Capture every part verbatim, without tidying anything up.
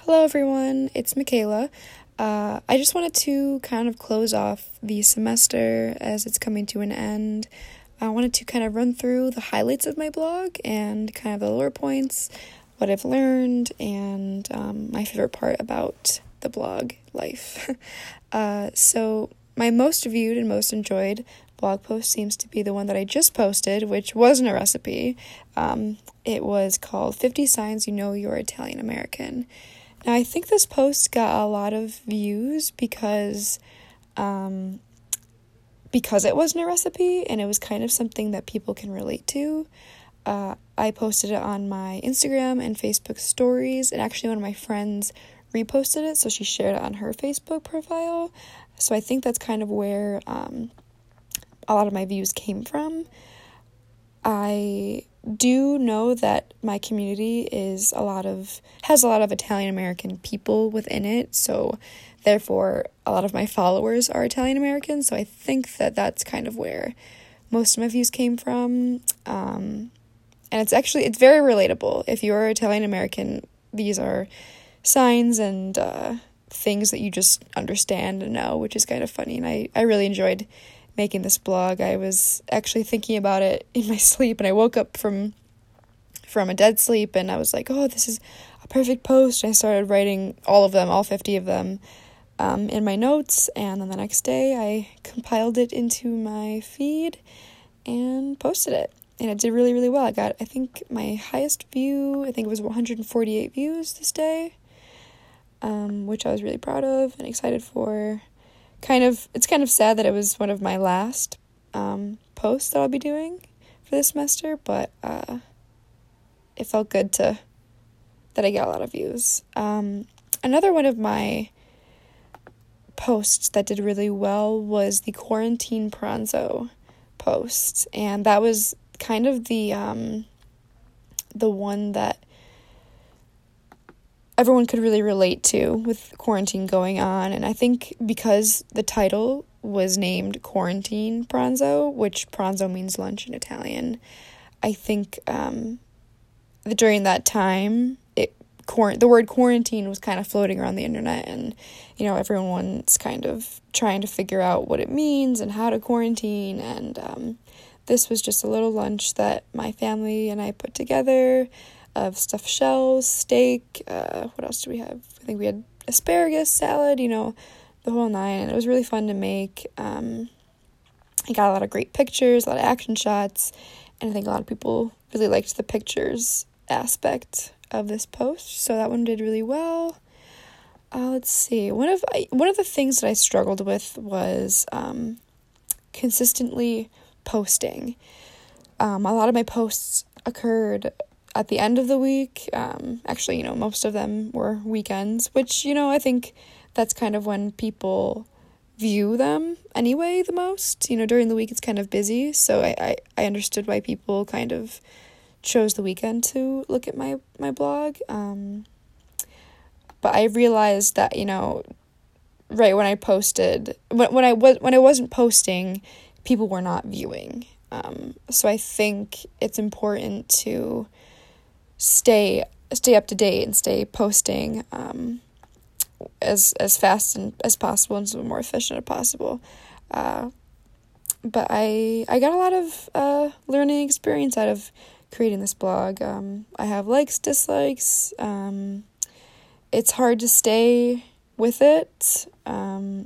Hello everyone, it's Michaela. Uh, I just wanted to kind of close off the semester as it's coming to an end. I wanted to kind of run through the highlights of my blog and kind of the lower points, what I've learned, and um, my favorite part about the blog life. uh, so my most viewed and most enjoyed blog post seems to be the one that I just posted, which wasn't a recipe. Um, it was called fifty Signs You Know You're Italian American. Now, I think this post got a lot of views because, um, because it wasn't a recipe and it was kind of something that people can relate to. Uh, I posted it on my Instagram and Facebook stories, and actually one of my friends reposted it, so she shared it on her Facebook profile. So I think that's kind of where um, a lot of my views came from. I do know that my community is a lot of has a lot of Italian American people within it, so therefore a lot of my followers are Italian American, so I think that that's kind of where most of my views came from. Um, and it's actually it's very relatable. If you're Italian American, these are signs and uh, things that you just understand and know, which is kind of funny, and I, I really enjoyed making this blog. I was actually thinking about it in my sleep, and I woke up from from a dead sleep, and I was like, oh, this is a perfect post. And I started writing all of them, all fifty of them, um, in my notes, and then the next day I compiled it into my feed and posted it, and it did really, really well. I got, I think, my highest view, I think it was one hundred forty-eight views this day, um, which I was really proud of and excited for. Kind of, it's kind of sad that it was one of my last um, posts that I'll be doing for this semester, but uh, it felt good to that I got a lot of views. Um, another one of my posts that did really well was the quarantine pranzo post, and that was kind of the um, the one that everyone could really relate to with quarantine going on. And I think because the title was named Quarantine Pranzo, which pranzo means lunch in Italian, I think um, that during that time, it quar- the word quarantine was kind of floating around the internet, and, you know, everyone's kind of trying to figure out what it means and how to quarantine, and um, this was just a little lunch that my family and I put together, of stuffed shells, steak, uh, what else do we have? I think we had asparagus, salad, you know, the whole nine, and it was really fun to make. Um, I got a lot of great pictures, a lot of action shots, and I think a lot of people really liked the pictures aspect of this post, so that one did really well. Uh, let's see, one of I, one of the things that I struggled with was um, consistently posting. Um, a lot of my posts occurred at the end of the week. Um, actually, you know, most of them were weekends, which, you know, I think that's kind of when people view them anyway the most. You know, during the week it's kind of busy, so I, I, I understood why people kind of chose the weekend to look at my, my blog. Um, but I realized that, you know, right when I posted, when, when I was, when I wasn't posting, people were not viewing. Um, so I think it's important to stay stay up to date and stay posting um, as as fast and as possible and as more efficient as possible. Uh, but I I got a lot of uh, learning experience out of creating this blog. Um, I have likes, dislikes. Um, it's hard to stay with it, um,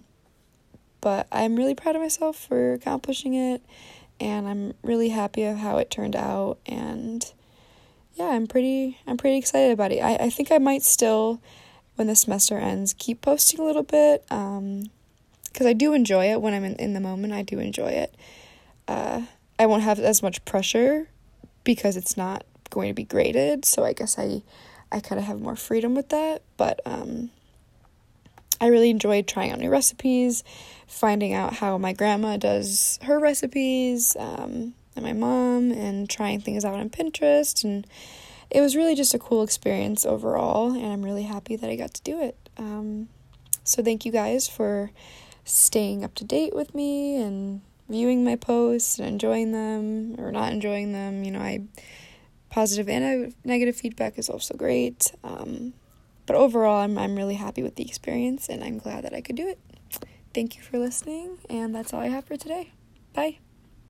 but I'm really proud of myself for accomplishing it, and I'm really happy of how it turned out. And yeah, I'm pretty I'm pretty excited about it. I, I think I might still, when the semester ends, keep posting a little bit, um, because I do enjoy it when I'm in, in the moment. I do enjoy it. Uh, I won't have as much pressure because it's not going to be graded, so I guess I, I kind of have more freedom with that. But um, I really enjoyed trying out new recipes, finding out how my grandma does her recipes, um, and my mom, and trying things out on Pinterest, and it was really just a cool experience overall, and I'm really happy that I got to do it. Um, so thank you guys for staying up to date with me and viewing my posts and enjoying them or not enjoying them. You know, I positive and negative feedback is also great. Um, but overall, I'm I'm really happy with the experience, and I'm glad that I could do it. Thank you for listening, and that's all I have for today. Bye.